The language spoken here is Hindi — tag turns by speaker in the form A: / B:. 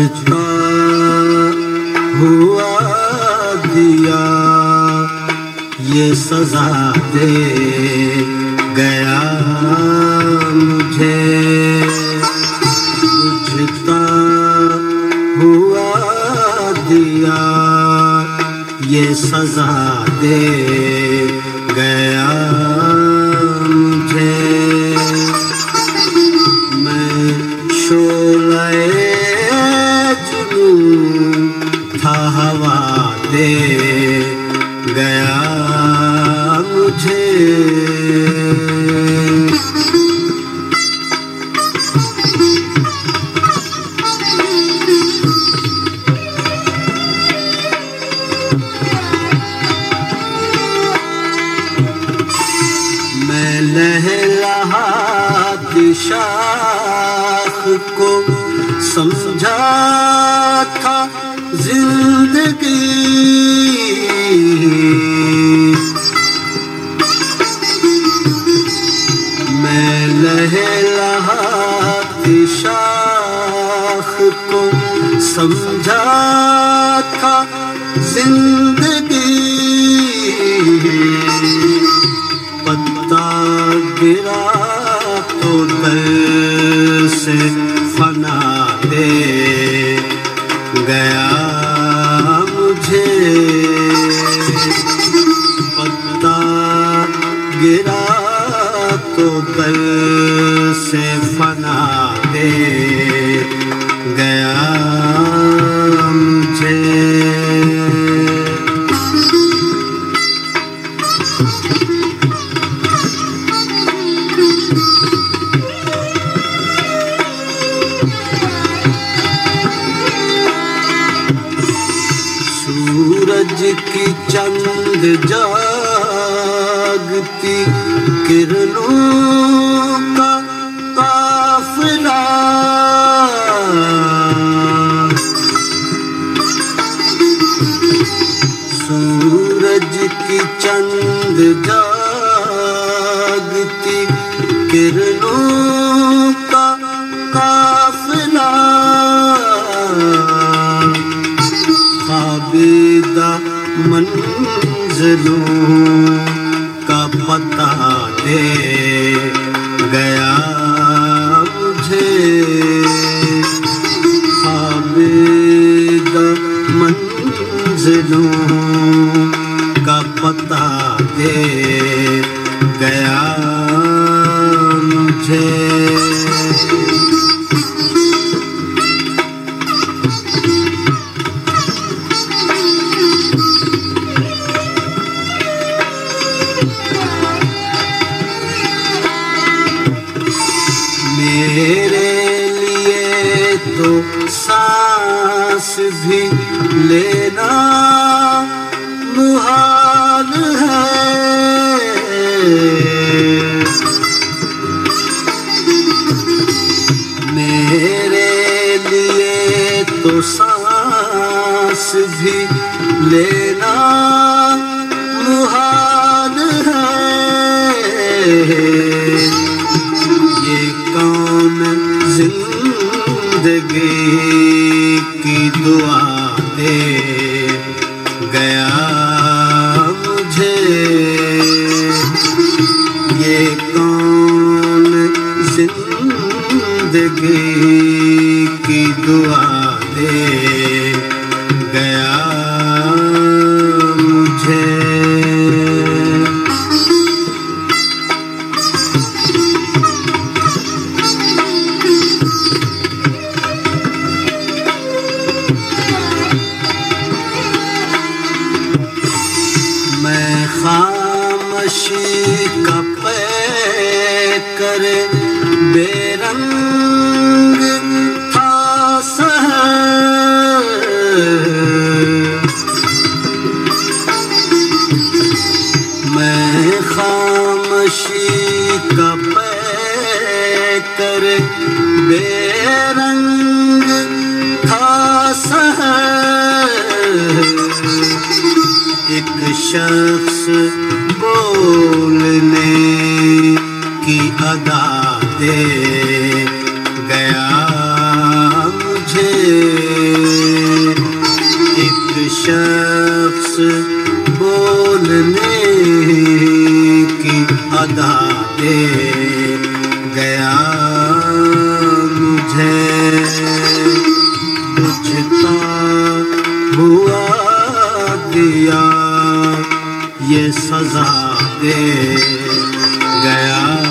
A: बुझता हुआ दिया ये सजा दे गया मुझे, बुझता हुआ दिया ये सजा दे गया मुझे। मैं शोले जुनून था हवा दे गया मुझे। मैं लहलहाती शाख को समझा था जिंदगी, मैं लहलहाती शाख को समझा था जिंदगी। पत्ता गिरा तो दर से फना दे गया मुझे, पत्ता गिरा तो दर से फना दे गया मुझे। सूरज की चंद जागती किरणों का काफिला, सूरज की चंद जागती किरणों का काफिला, खाबिदा मंज़िलों का पता दे गया मुझे, खाबिदा मंज़िलों का पता दे गया मुझे। मेरे लिए तो सांस भी लेना मुहाल है, मेरे लिए तो सांस भी लेना मुहाल है। ये कौन जिंदगी की दुआ दे गया मुझे, ये कौन जिंदगी की दुआ दे गया मुझे। मैं खामोशी का पैकर बेरंग था सहर, मैं खामोशी का पैकर बेरंग था सहर। एक शख्स बोलने की अदा दे गया मुझे, शख्स बोलने की अदा दे गया मुझे, बुझता हुआ दिया ये सजा दे गया।